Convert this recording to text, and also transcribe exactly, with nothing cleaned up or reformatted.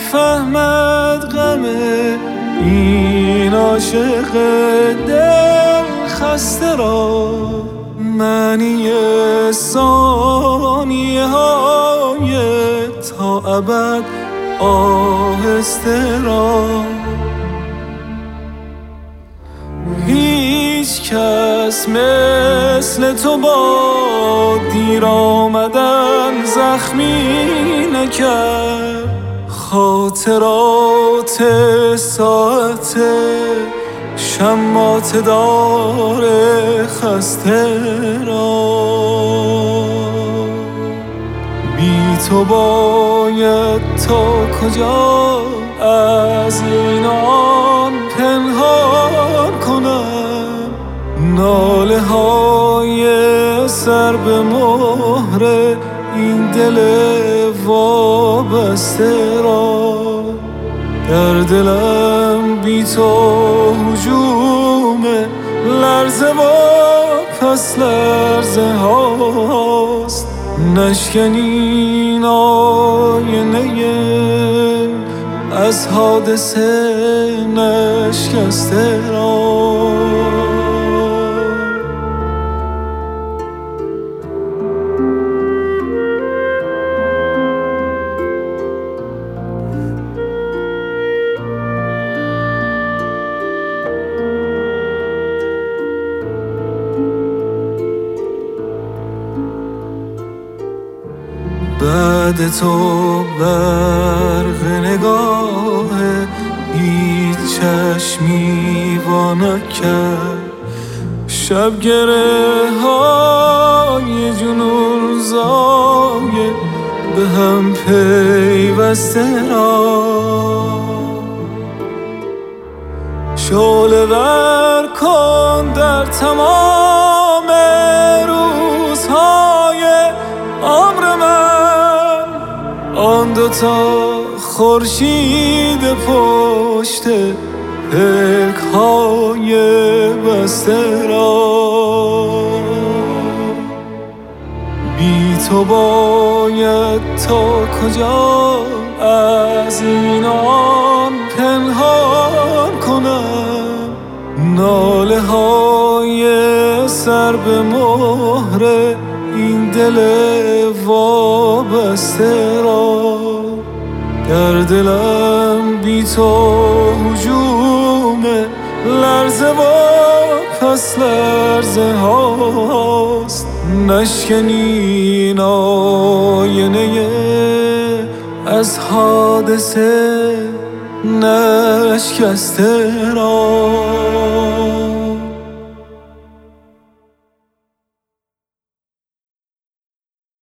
نمیفهمد غم این عاشق دل خسته را، معنی ثانیه های تا ابد آهسته را. هیچ کس مثل تو با دیر آمدن زخمی نکرد، خاطرات ساعت شمات دار خسته را. بی تو باید تا کجا از این آن پنهان کنم، ناله های سر به مهر این دل وابسته را. در دلم بی تو هجوم لرزه و پس لرزه هاست، نشکنین آینه از حادثه نشکسته را. بعد تو برق نگاه هیچ چشمی وا نکرد، شب گره های جنون زای به هم پیوسته را. شعله ور کن در تمام روزهای عمر من، آن دوتا خورشید پشت پلک های بسته را. بی تو باید تا کجا از این آن پنهان کنم، ناله های سر به مهر این دل وابسته را. در دلم بی تو هجوم لرزه و پس لرزه هاست، نشکنین آینه از حادثه نشکسته را.